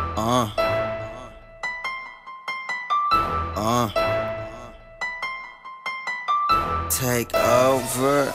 Uh, uh, take over.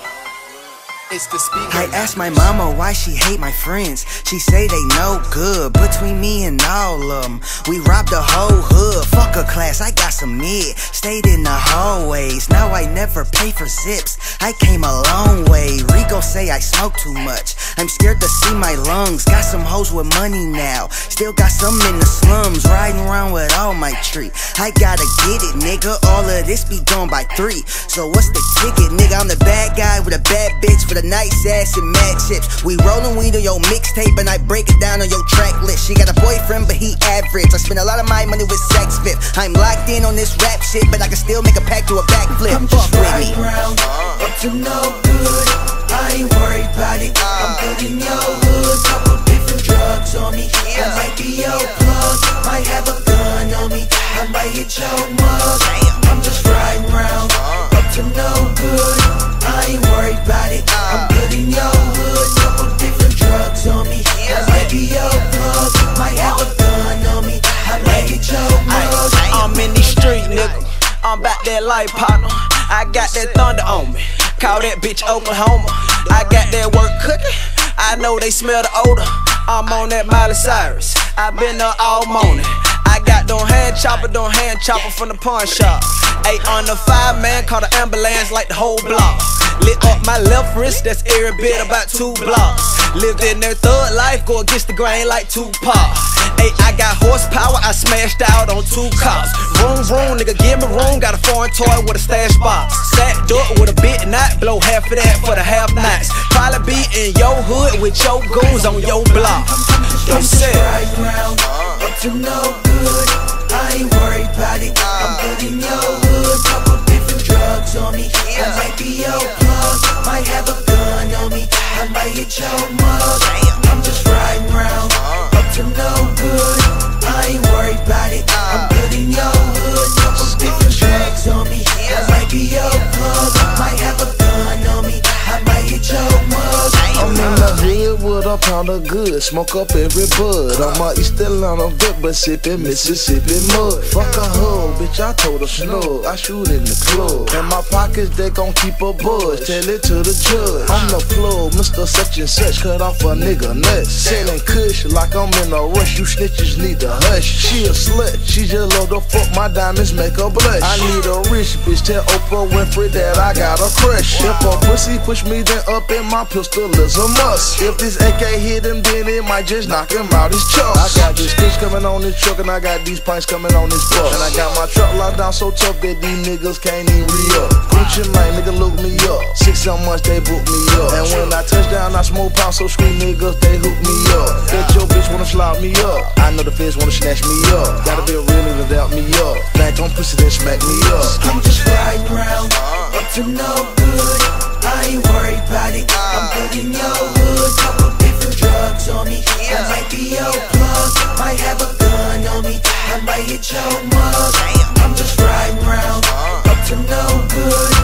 It's the speaker. I asked my mama why she hate my friends. She say they no good between me and all of them. We robbed the whole hood. Fuck a class, I got some mid. Stayed in the hallways. Now I never pay for zips. I came a long way. Rico say I smoke too much. I'm scared to see my lungs. Got some hoes with money now. Still got some in the slums. Riding around with all my tree. I gotta get it, nigga. All of this be gone by 3. So what's the ticket, nigga? I'm the bad guy with a bad bitch for the nice ass and mad chips. We rollin' weed on your mixtape and I break it down on your track list. She got a boyfriend but he average. I spend a lot of my money with sex fit. I'm locked in on this rap shit, but I can still make a pack to a backflip. I'm just riding round, up to no good. I ain't worried about it. I'm good in your hood. Couple different drugs on me. I might be your plug. Might have a gun on me. I might hit your mug. I'm just riding round, up to no good. I ain't worried about it. I'm good in your hood. Couple different drugs on me. I might be your plug. Might have a gun on me. I might hit your mug. I'm in these streets, nigga. I'm back that life, partner. I got that thunder on me. Call that bitch Oklahoma. I got that work cooking. I know they smell the odor. I'm on that Miley Cyrus. I been up all morning. I got them hand chopper from the pawn shop. 8 on the 5 man, call the ambulance like the whole block. Lit up my left wrist, that's every bit about 2 blocks. Lived in their thug life, go against the grain like Tupac. Hey, I got horsepower, I smashed out on 2 cops. Vroom vroom, nigga give me room, got a foreign toy with a stash box. Sacked up with a bit knot, blow half of that for the half nights. Probably be in your hood with your goons on your block. I'm just riding round, up to no good. I ain't worried about it. I'm good in your hood. Couple different drugs on me. I might be your plug. Might have a gun on me. I might hit your mug. I'm just riding round, up to no good. I ain't worried about it. I'm good in your hood. Couple different drugs on me. I might be your plug. Might have a gun on me. I might hit your mug. I'm in the hood with a pound of good, smoke up every bud. I'm a East Atlanta vet, but sippin' Mississippi mud. Fuck a hug, bitch, I told her snug. I shoot in the club. In my pockets, they gon' keep a buzz. Tell it to the judge. I'm the plug, Mr. Such and Such, cut off a nigga nuts. Selling kush like I'm in a rush. You snitches need to hush. She a slut, she just love to fuck my diamonds, make her blush. I need a rich bitch, tell Oprah Winfrey that I got a crush. If a pussy push me, then up in my pistol is a must. If this AK hit him, then it might just knock him out his chest. I got this bitch coming on this truck, and I got these pints coming on this bus. And I got my truck locked down so tough that these niggas can't even re-up. Gucci Mane, nigga look me up. 6 months they book me up. And when I touch down, I smoke pounds, so scream niggas, they hook me up. Bet your bitch wanna slap me up. I know the feds wanna snatch me up. Gotta be a real nigga to doubt me up. Back on pussy, then smack me up. I'm just riding round, up to no good. I ain't worried about it. I'm good in your hood. Couple different drugs on me. I might be your plug. Might have a gun on me. I might hit your mug. I'm just riding round, up to no good.